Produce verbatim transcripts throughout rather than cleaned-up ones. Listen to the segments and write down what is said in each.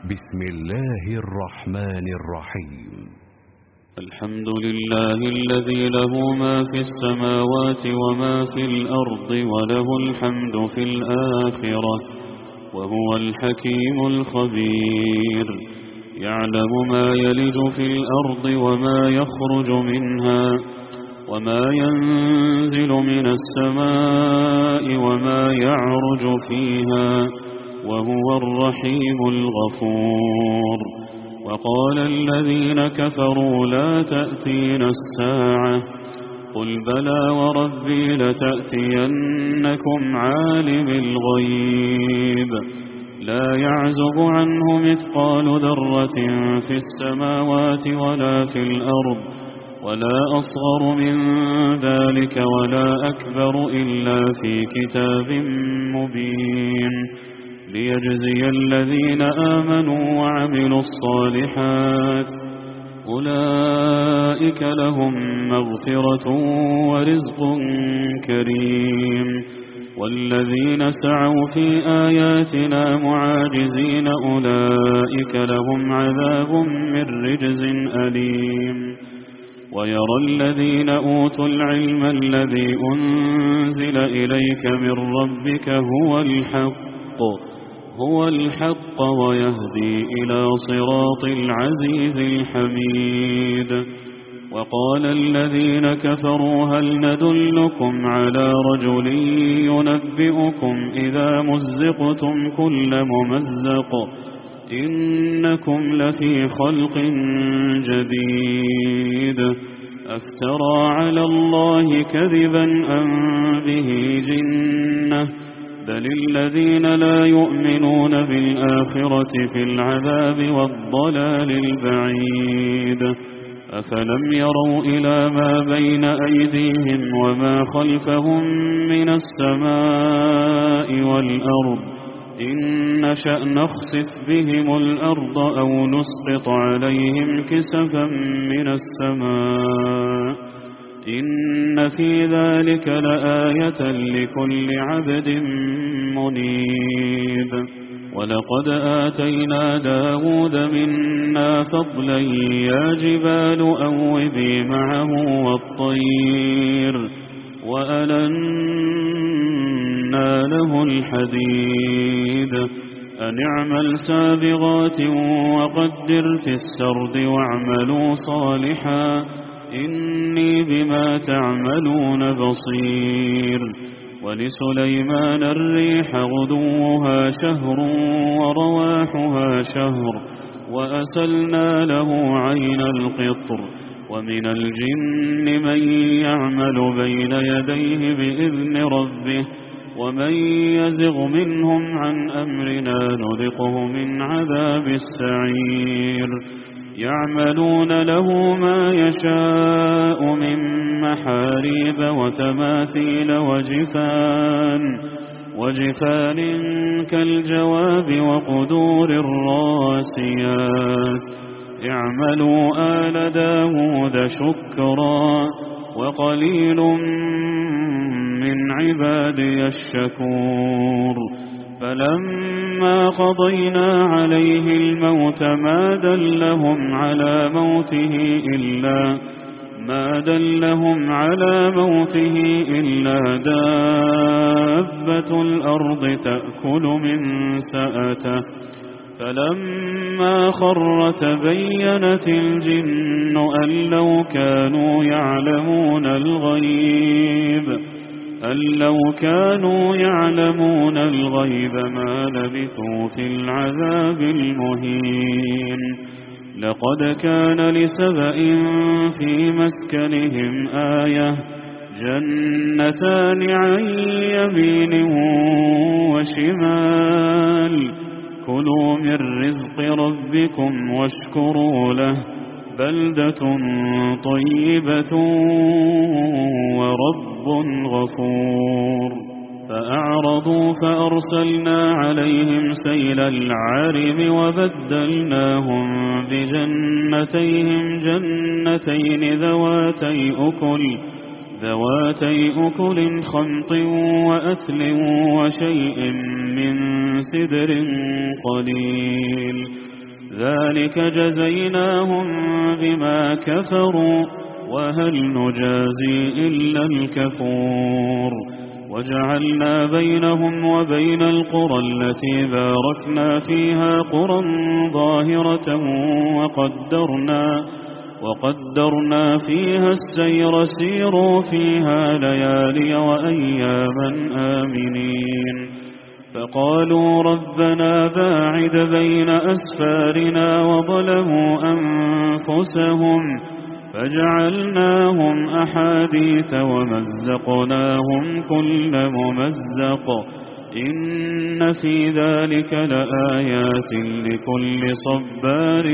بسم الله الرحمن الرحيم. الحمد لله الذي له ما في السماوات وما في الأرض وله الحمد في الآخرة وهو الحكيم الخبير. يعلم ما يلج في الأرض وما يخرج منها وما ينزل من السماء وما يعرج فيها وهو الرحيم الغفور. وقال الذين كفروا لا تأتينا الساعة قل بلى وربي لتأتينكم عالم الغيب لا يعزب عنه مثقال ذرة في السماوات ولا في الأرض ولا أصغر من ذلك ولا أكبر إلا في كتاب مبين ليجزي الذين آمنوا وعملوا الصالحات أولئك لهم مغفرة ورزق كريم. والذين سعوا في آياتنا معاجزين أولئك لهم عذاب من رجز أليم. ويرى الذين أوتوا العلم الذي أنزل إليك من ربك هو الحق هو الحق ويهدي إلى صراط العزيز الحميد. وقال الذين كفروا هل ندلكم على رجل ينبئكم إذا مزقتم كل ممزق إنكم لفي خلق جديد أفترى على الله كذبا أم به جنة بل الذين لا يؤمنون بالآخرة في العذاب والضلال البعيد. أفلم يروا إلى ما بين أيديهم وما خلفهم من السماء والأرض إن نشأ نخسف بهم الأرض أو نسقط عليهم كسفا من السماء إن في ذلك لآية لكل عبد منيب. ولقد آتينا داود منا فضلا يا جبال أوبي معه والطير وألنا له الحديد أن اعمل سابغات وقدر في السرد واعملوا صالحا إني بما تعملون بصير. ولسليمان الريح غدوها شهر ورواحها شهر وأسلنا له عين القطر. ومن الجن من يعمل بين يديه بإذن ربه ومن يزغ منهم عن أمرنا نذقه من عذاب السعير. يعملون له ما يشاء من محاريب وتماثيل وجفان وجفان كالجواب وقدور الراسيات. اعملوا آل داود شكرا وقليل من عبادي الشكور. فلما قضينا عليه الموت ما دلهم على موته إلا ما دلهم على موته إلا دابة الأرض تأكل من سأته. فلما خر تبينت الجن أن لو كانوا يعلمون الغيب أن لو كانوا يعلمون الغيب ما لبثوا في العذاب المهين. لقد كان لسبإ في مسكنهم آية جنتان عن يمين وشمال كلوا من رزق ربكم واشكروا له بلدة طيبة ورب غفور. فأعرضوا فأرسلنا عليهم سيل العارم وبدلناهم بجنتيهم جنتين ذواتي أكل ذواتي أكل خمط وأثل وشيء من سدر قليل ذلك جزيناهم بما كفروا وهل نجازي إلا الكفور وجعلنا بينهم وبين القرى التي باركنا فيها قرى ظاهرة وقدرنا وقدرنا فيها السير سيروا فيها ليالي وأياما آمنين فقالوا ربنا باعد بين أسفارنا وظلموا أنفسهم فجعلناهم أحاديث ومزقناهم كل ممزق إن في ذلك لآيات لكل صبار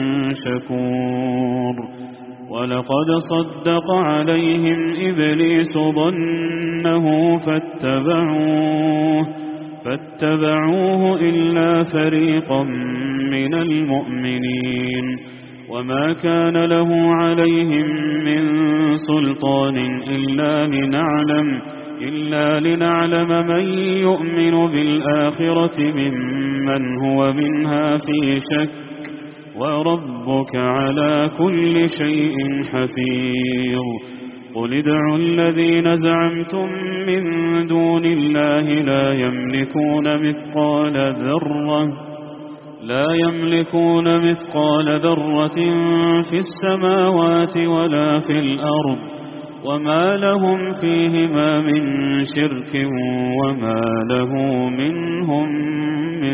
شكور ولقد صدق عليهم إبليس ظنه فاتبعوه فاتبعوه إلا فريقا من المؤمنين وما كان له عليهم من سلطان إلا لنعلم إلا لنعلم من يؤمن بالآخرة ممن هو منها في شك وربك على كل شيء حفيظ قل ادعوا الذين زعمتم من دون الله لا يملكون مثقال ذرة لا يملكون مثقال ذرة في السماوات ولا في الأرض وما لهم فيهما من شرك وما له منهم من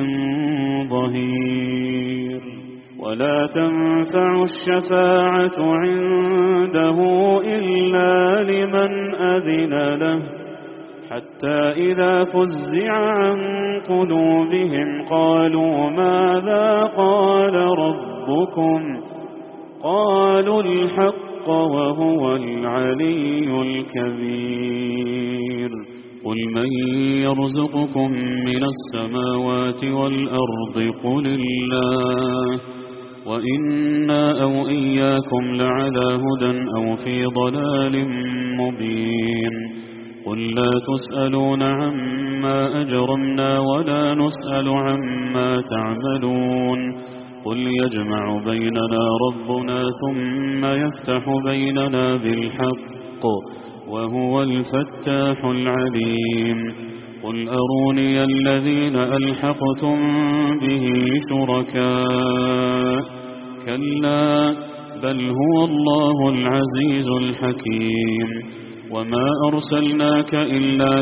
ظهير ولا تنفع الشفاعة عنده إلا لمن أذن له حتى إذا فزع عن قلوبهم قالوا ماذا قال ربكم قالوا الحق وهو العلي الكبير قل من يرزقكم من السماوات والأرض قل الله وإنا أو إياكم لعلى هدى أو في ضلال مبين قل لا تسألون عما أجرمنا ولا نسأل عما تعملون قل يجمع بيننا ربنا ثم يفتح بيننا بالحق وهو الفتاح العليم قل أروني الذين ألحقتم به شركاء كلا بل هو الله العزيز الحكيم وما أرسلناك إلا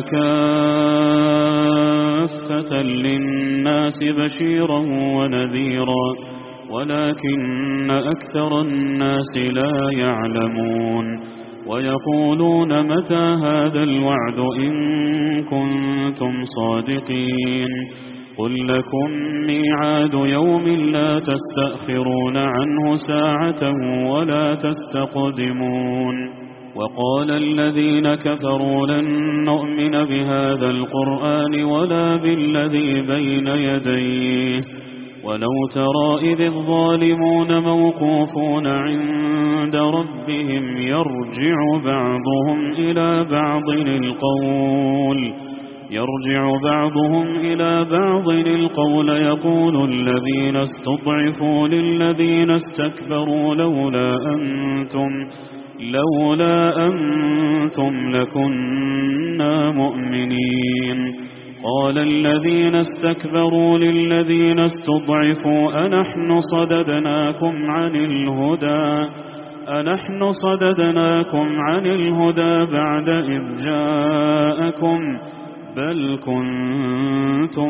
كافة للناس بشيرا ونذيرا ولكن أكثر الناس لا يعلمون ويقولون متى هذا الوعد إن كنتم صادقين قل لكم ميعاد يوم لا تستأخرون عنه ساعة ولا تستقدمون وقال الذين كفروا لن نؤمن بهذا القرآن ولا بالذي بين يديه ولو ترى إذ الظالمون موقوفون عند ربهم يرجع بعضهم إلى بعض القول يرجع بعضهم إلى بعض القول يقول الذين استضعفوا للذين استكبروا لولا أنتم لولا أنتم لكنا مؤمنين قال الذين استكبروا للذين استضعفوا أنحن صددناكم عن الهدى أنحن صددناكم عن الهدى بعد إذ جاءكم بل كنتم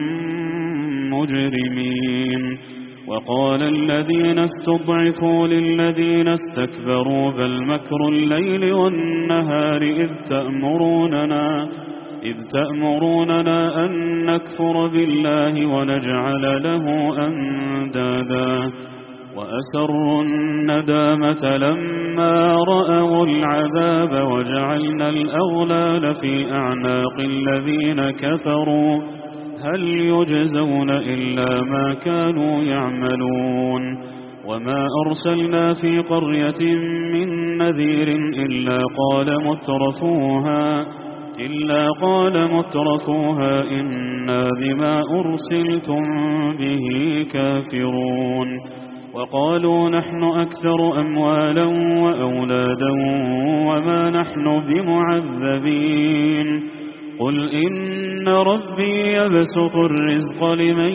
مجرمين وقال الذين استضعفوا للذين استكبروا بل مكر الليل والنهار إذ تأمروننا إذ تأمروننا أن نكفر بالله ونجعل له أندادا وأسروا الندامة لما رأوا العذاب وجعلنا الأغلال في أعناق الذين كفروا هل يجزون إلا ما كانوا يعملون وما أرسلنا في قرية من نذير إلا قال مترفوها إلا قال مترفوها إنا بما أرسلتم به كافرون وقالوا نحن أكثر أموالا وأولادا وما نحن بمعذبين قل إن ربي يبسط الرزق لمن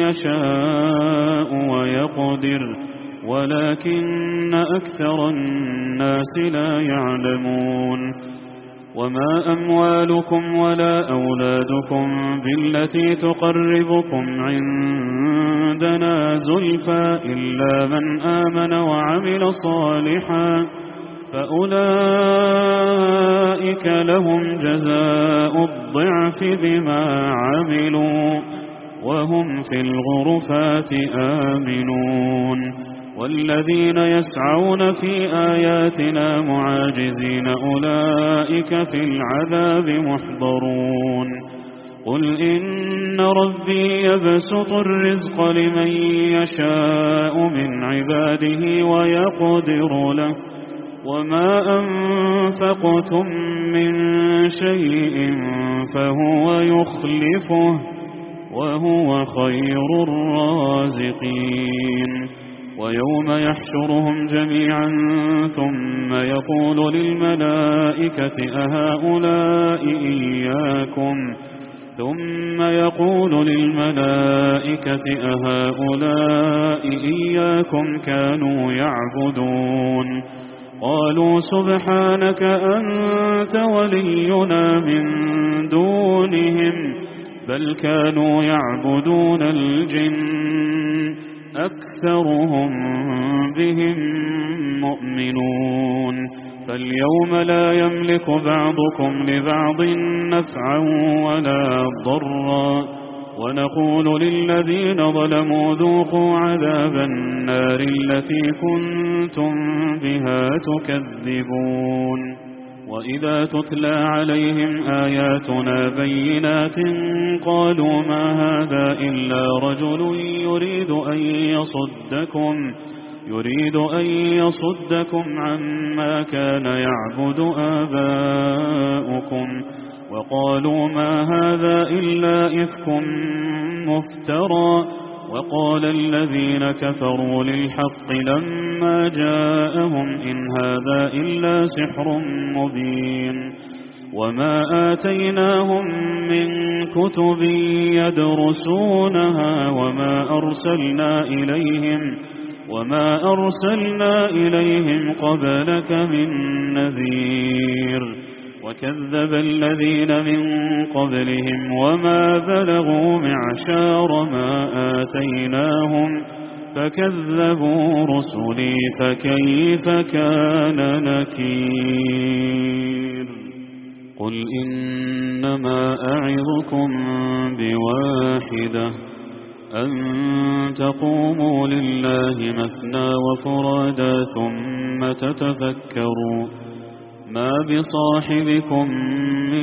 يشاء ويقدر ولكن أكثر الناس لا يعلمون وما أموالكم ولا أولادكم بالتي تقربكم عندنا زلفى إلا من آمن وعمل صالحا فأولئك لهم جزاء الضعف بما عملوا وهم في الغرفات آمنون والذين يسعون في آياتنا معاجزين أولئك في العذاب محضرون قل إن ربي يبسط الرزق لمن يشاء من عباده ويقدر له وما أنفقتم من شيء فهو يخلفه وهو خير الرازقين ويوم يحشرهم جميعا ثم يقول للملائكة أهؤلاء إياكم ثم يقول للملائكة أهؤلاء إياكم كانوا يعبدون قالوا سبحانك أنت ولينا من دونهم بل كانوا يعبدون الجن أكثرهم بهم مؤمنون فاليوم لا يملك بعضكم لبعض نفعا ولا ضرا ونقول للذين ظلموا ذوقوا عذاب النار التي كنتم بها تكذبون وإذا تتلى عليهم آياتنا بينات قالوا ما هذا إلا رجل يريد أن يصدكم يريد أن يصدكم عما كان يعبد آباؤكم وقالوا ما هذا إلا إفك مفترى وقال الذين كفروا للحق لما جاءهم إن هذا إلا سحر مبين وما آتيناهم من كتب يدرسونها وما أرسلنا إليهم وما أرسلنا إليهم قبلك من نذير وكذب الذين من قبلهم وما بلغوا معشار ما آتيناهم فكذبوا رسلي فكيف كان نكير قل إنما أعظكم بواحدة أن تقوموا لله مثنى وفرادا ثم تتفكروا ما بصاحبكم من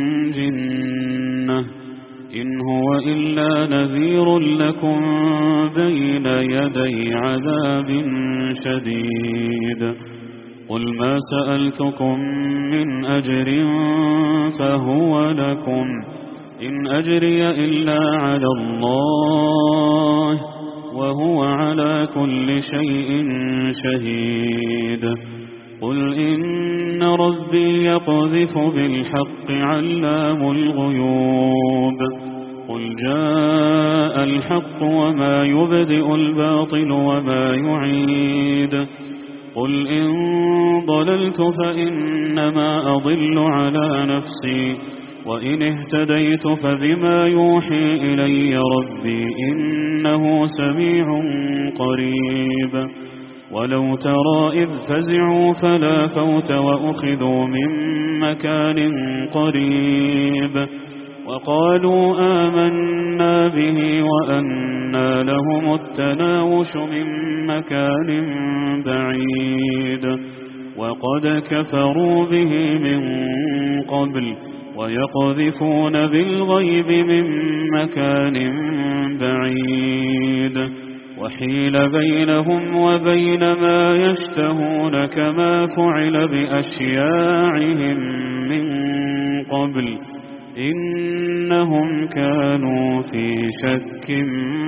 جنة إن هو إلا نذير لكم بين يدي عذاب شديد قل ما سألتكم من أجر فهو لكم إن أجري إلا على الله وهو على كل شيء شهيد قل إن ربي يقذف بالحق علام الغيوب قل جاء الحق وما يبدئ الباطل وما يعيد قل إن ضللت فإنما أضل على نفسي وإن اهتديت فبما يوحي إلي ربي إنه سميع قريب ولو ترى إذ فزعوا فلا فوت وأخذوا من مكان قريب وقالوا آمنا به وأنى لهم التناوش من مكان بعيد وقد كفروا به من قبل ويقذفون بالغيب من مكان بعيد وحيل بينهم وبين ما يشتهون كما فعل بأشياعهم من قبل إنهم كانوا في شك